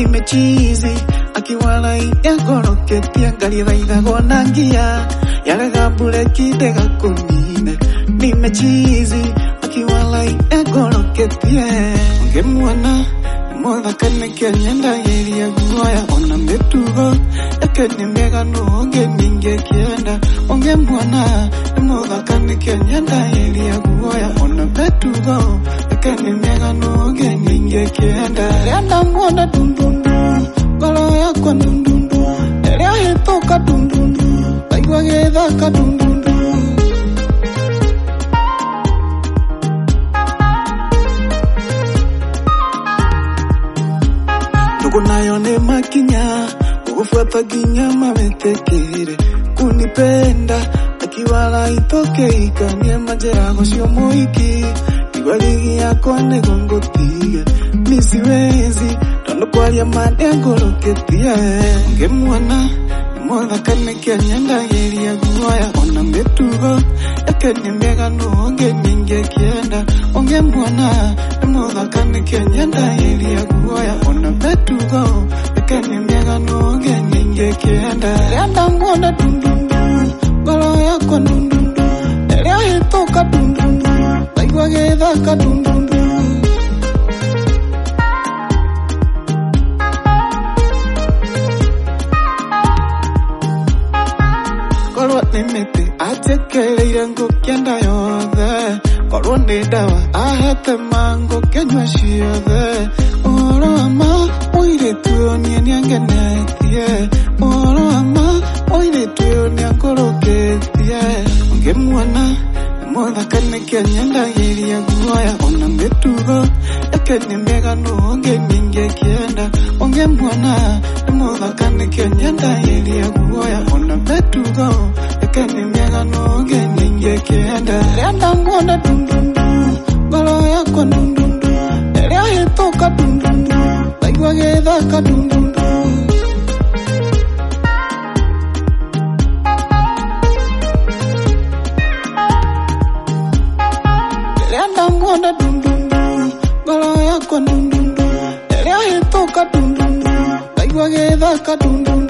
nimechizi akiwalai egoroketie ngaliraitha gonangia yarega buleki dega kunine nimechizi akiwalai egoroketie ngemwana Mothakane nyenda yeria guoya ona metugo yakene mega no ngeminge kienda onge mwana mothakane nyenda yeria guoya ona metugo yakene mega no ngeminge kienda yanda mwana dundundu golo yakwa dundundu eria hitoka dundundu aigwa gethaka dundundu Kunayo ne makinya ufuata ginya mametekere kunipenda akiwala itoke ikanie majerago sio moiki iwaligi yako ne gongotige misiwezi tondo kwalia mane ngoroketia ngemwana mothakane nyenda yeria guoya ona metugo yakene mega no ngeminge kienda onge mwana mothakane nyenda yeria guoya ona metugo yakene mega no ngeminge kienda yanda mwana dundundu golo yako dundundu eria hitoka dundundu aigwa gethaka dundundu Nimete atekereire ngukienda yothe korwo ni dawa ahete mango kenywa ciothe oro ama oiretu nie niangenetie oro ama oiretu niangoroketie ngemwana mothakane nyenda yeria guoya ona metugo yakene mega no ngeminge kienda onge mwana mothakane nyenda yeria guoya ona metugo yakene mega no ngeminge kienda yanda mwana dundundu golo yakwa dundundu eria hitoka dundundu aigwa gethaka dundundu yanda mwana dundundu golo yakwa dundundu eria hitoka dundundu aigwa gethaka dundundu